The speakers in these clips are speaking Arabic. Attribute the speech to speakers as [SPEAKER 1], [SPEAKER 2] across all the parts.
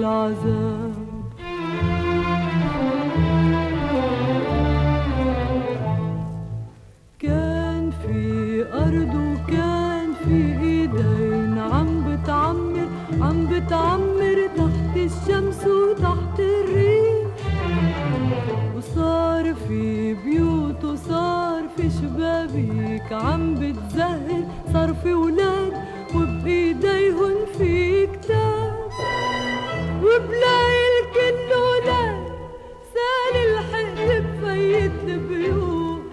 [SPEAKER 1] العذاب. كان في أرض وكان في إيدين عم بتعمر تحت الشمس وتحت الريح، وصار في بيوت وصار في شبابيك عم بتزهر، صار في ولاد وبإيديهن في كتاب، وبلاقي الكل ولاد سال الحقد بفيت البيوت،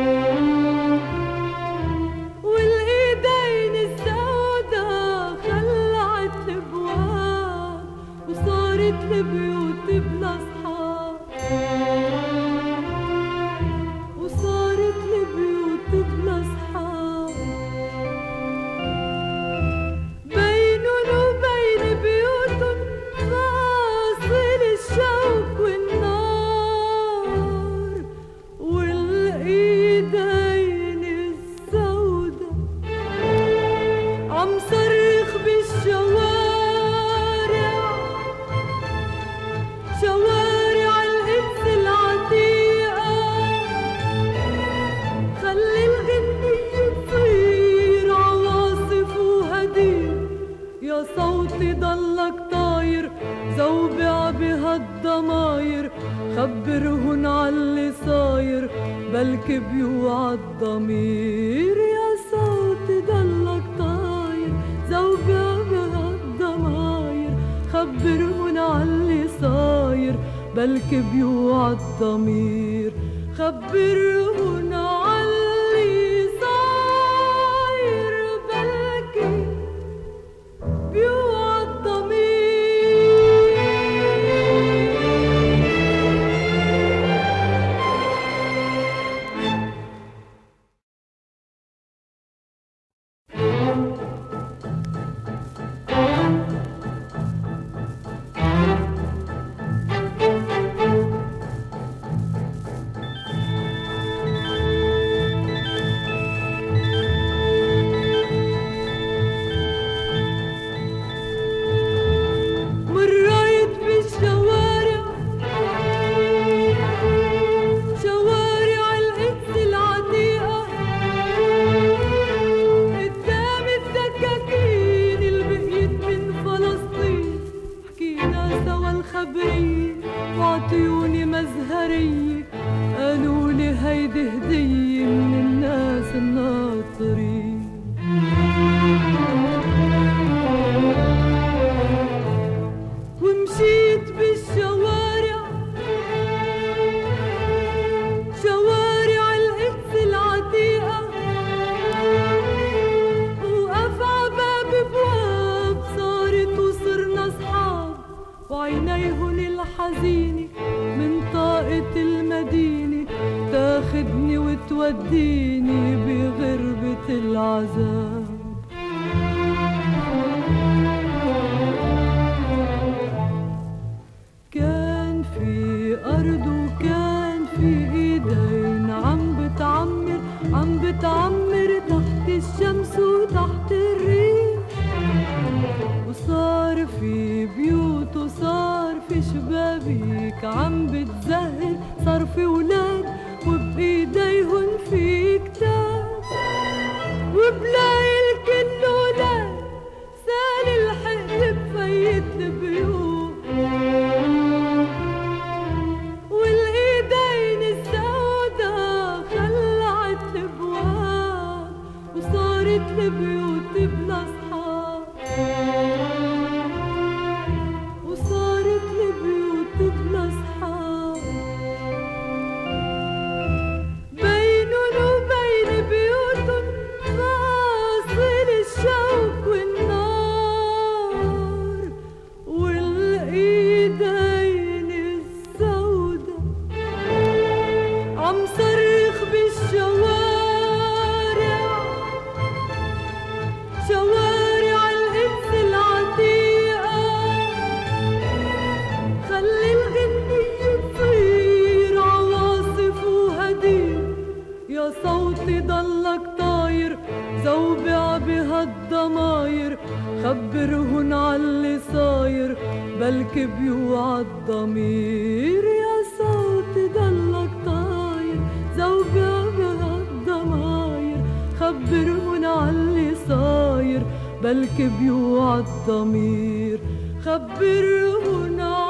[SPEAKER 1] والإيدين السودا خلعت الابواب، وصارت البيوت بلا اصحاب، وصارت البيوت بلا اصحاب. بينن وبين بيوتن فاصل الشوك والنار، والايدين السودا عم صرخ بالشوارع، شوارع القدس العتيقة، خلي الغنية تصير عواصف وهدير، يا صوتي ضلك طاير زوبع بهالضماير، خبرهن عاللي صاير بلكي بيوعى الضمير، يا صوتي ضلك طاير زوبع بهالضماير، خبرهن عاللي صاير بلكي بيوعى الضمير، خبرهن عاللي صاير بلكي بيوعى الضمير. مريت بالشوارع، شوارع القدس العتيقة، قدام الدكاكين اللي بقيت من فلسطين، حكينا سوا الخبرية وعطيوني مزهرية، قالولي هيدي هدية من الناس الناطرين. ومشيت بالشوارع، شوارع القدس العتيقة، وقف عباب بواب صارت وصرنا صحاب، وعينيهن الحزينة من طاقة المدينة تاخدني وتوديني بغربة العذاب. كان في أرض وكان في إيدين عم بتعمر تحت الشمس وتحت الريح، وصار في بيوت وصار في شبابيك عم بتزهر، صار في ولاد وبإيديهن في كتاب، وبلاقي الكل ولاد سال الحقد بفيت البيوت، والإيدين السودا خلعت الابواب، وصارت البيوت بلا اصحاب، وصارت البيوت بلا اصحاب. خبرهن عاللي صاير بلكي بيوعى الضمير. يا صوتي ضلك طاير زوبة بهالضماير، خبرهن عاللي صاير بلكي بيوعى الضمير. خبرهن